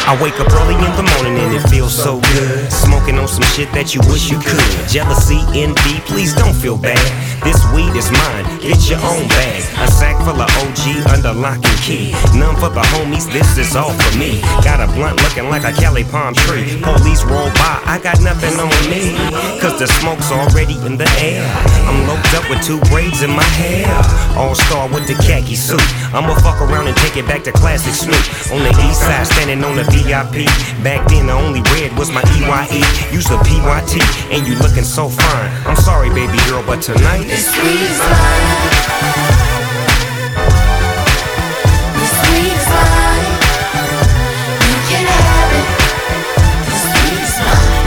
I wake up early in the morning and it feels so good. Smoking on some shit that you wish you could. Jealousy, envy, please don't feel bad. This weed is mine, get your own bag. A sack full of OG under lock and key. None for the homies, this is all for me. Got a blunt looking like a Cali palm tree. Police roll by, I got nothing on me, cause the smoke's already in the air. I'm loped up with 2 braids in my hair. All-star with the khaki suit. I'ma fuck around and take it back to Classic Snoop. On the east side, standing on the VIP. Back then the only red was my EYE. Use the PYT, and you looking so fine. I'm sorry baby girl, but tonight this weed is mine. This weed is mine. You can have it. This weed is mine.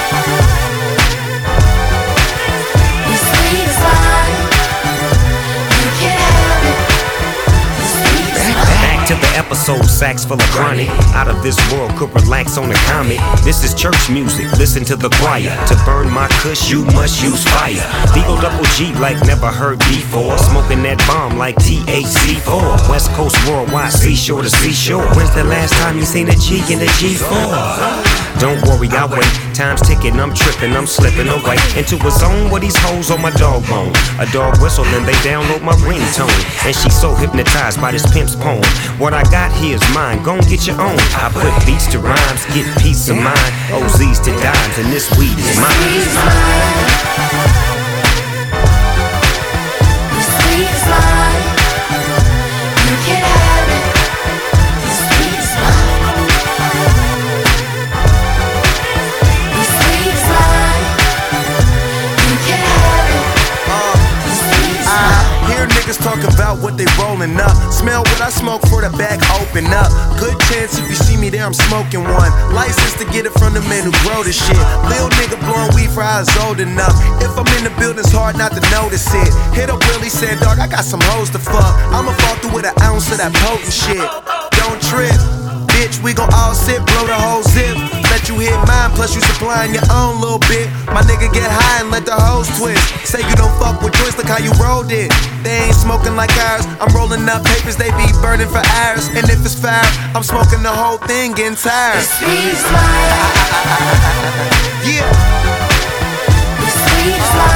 This weed is mine. You can have it. This weed is mine. Back to the episode, sacks full of chronic. Out of this world, could relax on a comet. This is church music, listen to the choir. To burn my kush, you must use fire. Eagle double G like never heard before. Smoking that bomb like THC4. West Coast worldwide, seashore to seashore. When's the last time you seen a G in a G4? Don't worry, I'll wait. Time's ticking, I'm tripping, I'm slipping away into a zone where these hoes on my dog bone. A dog whistle, then they download my ringtone. And she's so hypnotized by this pimp's poem. What I got here is mine, gon' get your own. I put beats to rhymes, get peace of mind. OZs to dimes, and this weed is mine. This weed is mine. You can have it. This weed is mine. This weed is mine. You can have it. This weed is mine. Hear niggas talk about what they rollin' up. Smell what I smoke for the back open up. Good chance if you see me there, I'm smoking one. License to get it from the men who grow the shit. Lil nigga blowing weed for I was old enough. If I'm in the building, it's hard not to notice it. Hit up Willie, said, dog, I got some hoes to fuck. I'ma fall through with an ounce of that potent shit. Don't trip, bitch, we gon' all sit, blow the whole zip. Let you hit mine, plus you supplying your own little bit. My nigga get high and let the hoes twist. Say you don't fuck with joints, look how you rolled it. They ain't smoking like ours. I'm rolling up papers, they be burning for hours. And if it's fire, I'm smoking the whole thing, getting tired. This weed is mine. Yeah. This weed is mine.